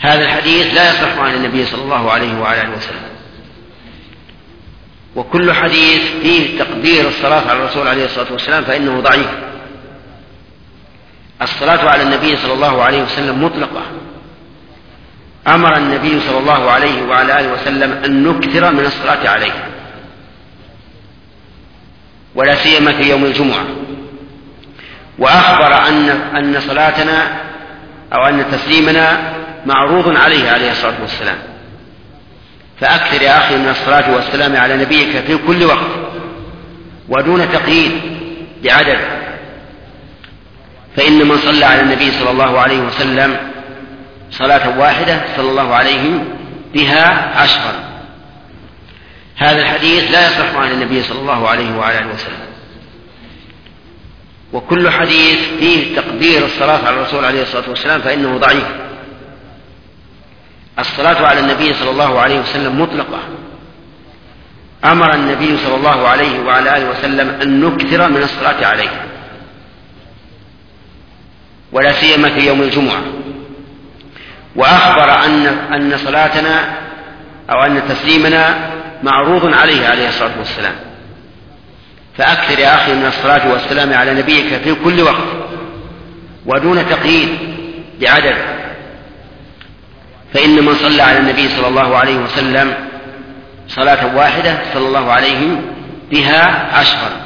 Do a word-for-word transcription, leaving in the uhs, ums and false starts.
هذا الحديث لا يصح عن النبي صلى الله عليه وعلى آله وسلم. وكل حديث فيه تقدير الصلاة على الرسول عليه الصلاة والسلام فإنه ضعيف. الصلاة على النبي صلى الله عليه وسلم مطلقة، أمر النبي صلى الله عليه وعلى آله وسلم أن نكثر من الصلاة عليه، ولا سيما في يوم الجمعة، وأخبر أن أن صلاتنا أو أن تسليمنا معروض عليه عليه الصلاة والسلام. فأكثر يا أخي من الصلاة والسلام على نبيك في كل وقت ودون تقييد بعدد، فإن من صلى على النبي صلى الله عليه وسلم صلاة واحدة صلى الله عليه بها عشرا. هذا الحديث لا يصح عن النبي صلى الله عليه وعلى آله وسلم. وكل حديث فيه تقدير الصلاة على الرسول عليه الصلاة والسلام فإنه ضعيف. الصلاة على النبي صلى الله عليه وسلم مطلقة، أمر النبي صلى الله عليه وعلى آله وسلم أن نكثر من الصلاة عليه، ولا سيما في يوم الجمعة، وأخبر أن أن صلاتنا أو أن تسليمنا معروض عليه عليه الصلاة والسلام. فأكثر يا أخي من الصلاة والسلام على نبيك في كل وقت ودون تقييد بعدد، فإن من صلى على النبي صلى الله عليه وسلم صلاة واحدة صلى الله عليه بها عشرا.